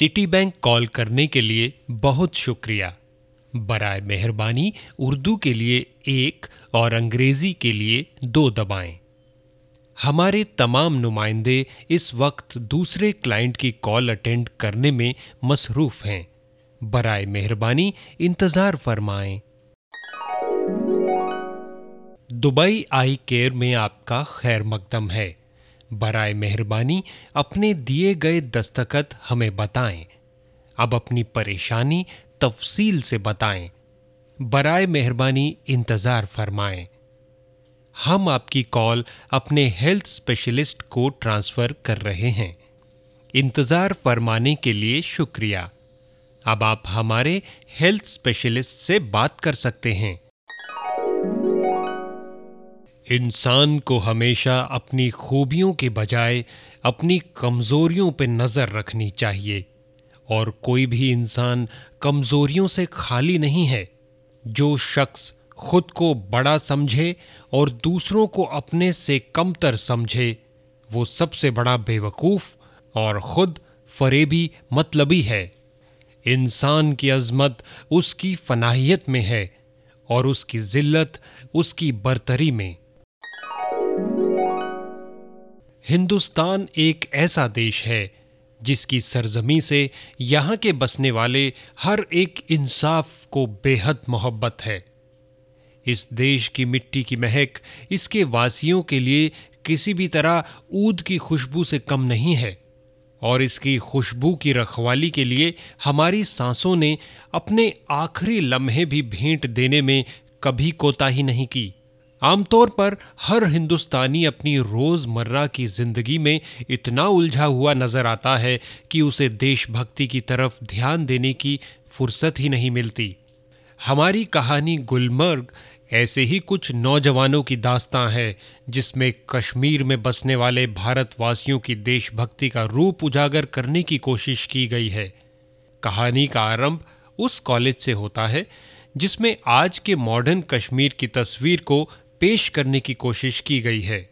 City bank call करने के लिए बहुत शुक्रिया। बराए मेहरबानी उर्दू के लिए 1 और अंग्रेजी के लिए 2 दबाएं। हमारे तमाम नुमाइंदे इस वक्त दूसरे क्लाइंट की कॉल अटेंड करने में मसरूफ हैं। बराए मेहरबानी इंतजार फरमाएं। दुबई आई केयर में आपका खैर मकदम है। बराए मेहरबानी अपने दिए गए दस्तखत हमें बताएं। अब अपनी परेशानी तफसील से बताएं। बराए मेहरबानी इंतजार फरमाएं। हम आपकी कॉल अपने हेल्थ स्पेशलिस्ट को ट्रांसफर कर रहे हैं। इंतजार फरमाने के लिए शुक्रिया। अब आप हमारे हेल्थ स्पेशलिस्ट से बात कर सकते हैं। इंसान को हमेशा अपनी खूबियों के बजाय अपनी कमजोरियों पर नजर रखनी चाहिए, और कोई भी इंसान कमजोरियों से खाली नहीं है। जो शख्स खुद को बड़ा समझे और दूसरों को अपने से कमतर समझे, वो सबसे बड़ा बेवकूफ और खुद फरेबी मतलबी है। इंसान की अजमत उसकी फनाहियत में है और उसकी जिल्लत उसकी बरतरी में। हिंदुस्तान एक ऐसा देश है जिसकी सरजमी से यहाँ के बसने वाले हर एक इंसाफ को बेहद मोहब्बत है। इस देश की मिट्टी की महक इसके वासियों के लिए किसी भी तरह ऊद की खुशबू से कम नहीं है, और इसकी खुशबू की रखवाली के लिए हमारी सांसों ने अपने आखिरी लम्हे भी भेंट देने में कभी कोताही नहीं की। आमतौर पर हर हिंदुस्तानी अपनी रोजमर्रा की जिंदगी में इतना उलझा हुआ नजर आता है कि उसे देशभक्ति की तरफ ध्यान देने की फुर्सत ही नहीं मिलती। हमारी कहानी गुलमर्ग ऐसे ही कुछ नौजवानों की दास्तां है, जिसमें कश्मीर में बसने वाले भारतवासियों की देशभक्ति का रूप उजागर करने की कोशिश की गई है। कहानी का आरंभ उस कॉलेज से होता है जिसमें आज के मॉडर्न कश्मीर की तस्वीर को पेश करने की कोशिश की गई है।